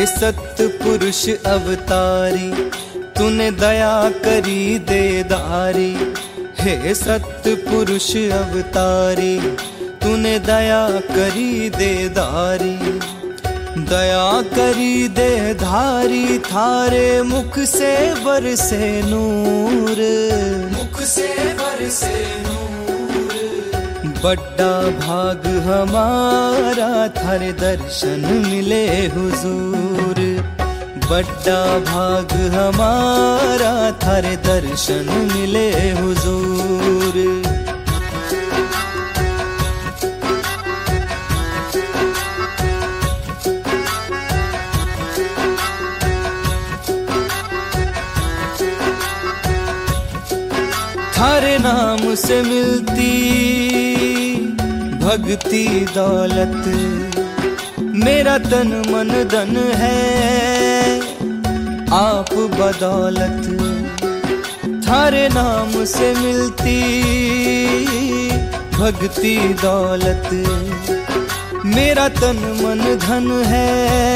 सतपुरुष अवतारी, तूने दया करी देदारी। हे सतपुरुष अवतारी, तूने दया करी देदारी। दया करी देधारी, थारे मुख से बरसे नूर, मुख से बरसे नूर। बड़ा भाग हमारा थारे दर्शन मिले हुजूर। बड़ा भाग हमारा थारे दर्शन मिले हुजूर। थारे नाम से मिलती भक्ति दौलत, मेरा तन मन धन है आप बदौलत। थारे नाम से मिलती भक्ति दौलत, मेरा तन मन धन है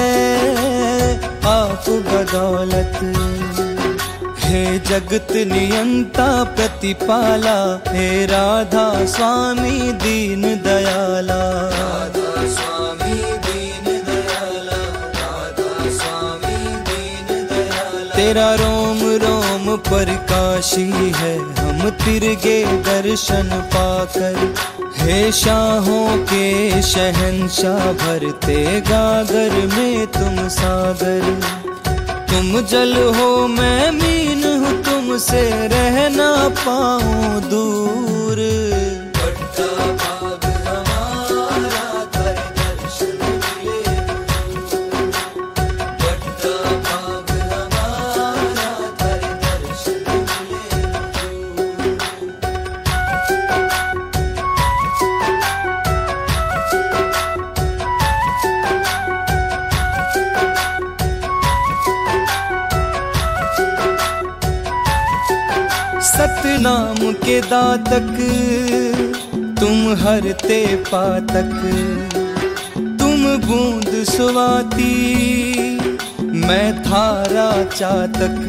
आप बदौलत। हे जगत नियंता प्रतिपाला, हे राधा स्वामी दीन दयाला। राधा स्वामी दीन दयाला, राधा स्वामी दीन दयाला। तेरा रोम रोम प्रकाशी है, हम तिरगे दर्शन पाकर। हे शाहों के शहंशाह, भरते गागर में तुम सागर। तुम जल हो मैं मीन हूँ, तुमसे रह ना पाऊँ दूर। बड़ा भाग हमारा थारे दर्शन मिले हुजूर। बड़ा भाग हमारा थारे दर्शन मिले हुजूर। सतनाम के दातक, तुम हरते पातक। तुम बूंद सुवाती, मैं थारा चातक।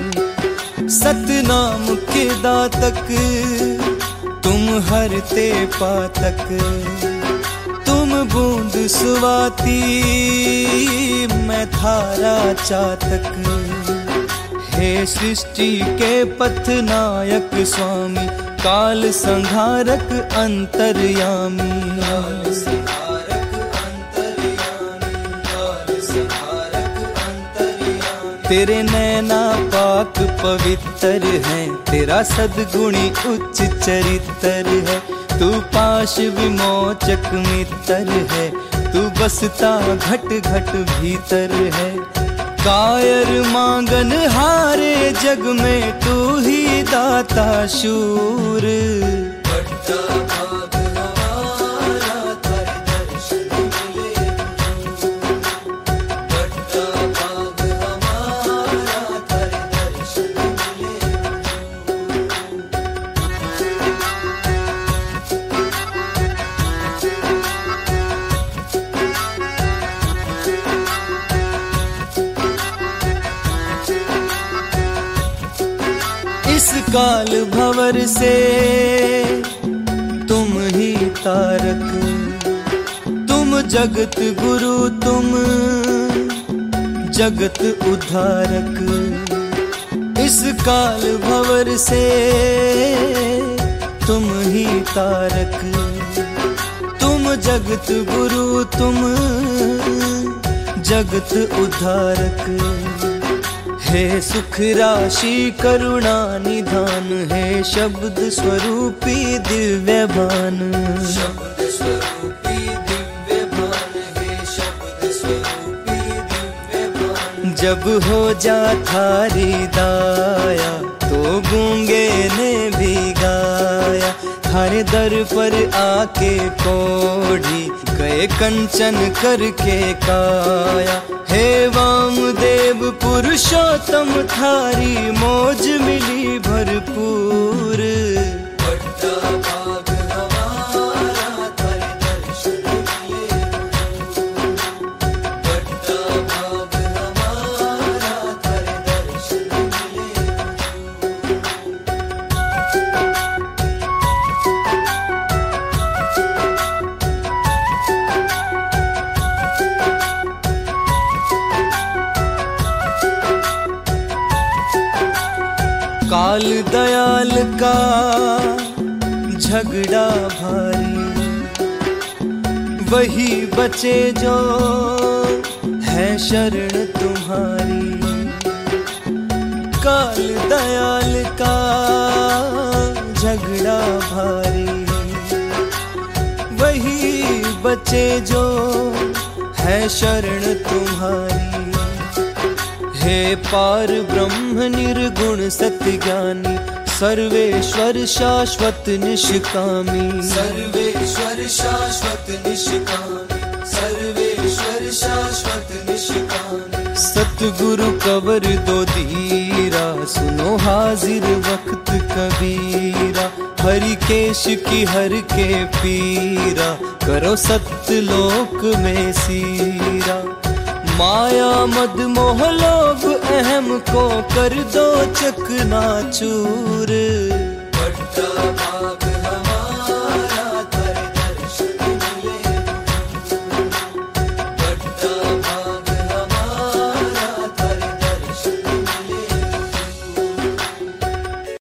सतनाम के दातक, तुम हरते पातक। तुम बूंद सुवाती, मैं थारा चातक। हे सृष्टि के पथ नायक स्वामी, काल संहारक अंतर्यामी। काल संहारक अंतर्यामी, काल संहारक अंतर्यामी। तेरे नैना पाक पवित्र हैं, तेरा सद्गुणी उच्च चरित्र है। तू पाश विमोचक मित्र है, तू बसता घट घट भीतर है। कायर मांगन हारे जग में, तू ही दाता शूर। बड़ा भाग हमारा थारे दर्शन मिले हुजूर। बड़ा भाग हमारा थारे दर्शन मिले इस काल भंवर से तुम ही तारक। तुम जगत गुरु, तुम जगत उद्धारक। इस काल भंवर से तुम ही तारक। तुम जगत गुरु, तुम जगत उद्धारक। हे सुख राशि करुणा निधान, हे शब्द स्वरूपी दिव्य भान। शब्द स्वरूपी दिव्य भान, हे शब्द स्वरूपी दिव्य भान। जब हो जा थारी दाया, तो गूंगे ने भी गाया। थारे दर पर आके कोढ़ी गए कंचन करके काया। हे वामदेव पुरुषोत्तम, थारी मौज मिली भरपूर। बड़ा भाग हमारा थारे दर्शन मिले हुजूर। बड़ा भाग दयाल का झगड़ा भारी, वही बचे जो है शरण तुम्हारी। काल दयाल का झगड़ा भारी, वही बचे जो है शरण तुम्हारी। हे पार ब्रह्म निर्गुण सत्य ज्ञानी, सर्वेश्वर शाश्वत निष्कामी। सर्वेश्वर शाश्वत निष्कामी, सर्वेश्वर शाश्वत निष्कामी। सतगुरु कवर दो धीरा, सुनो हाजिर वक्त कबीरा। हरि केश की हर के पीरा, करो सत्यलोक में सीरा। माया मद मोह लोभ अहम को कर दो चकनाचूर।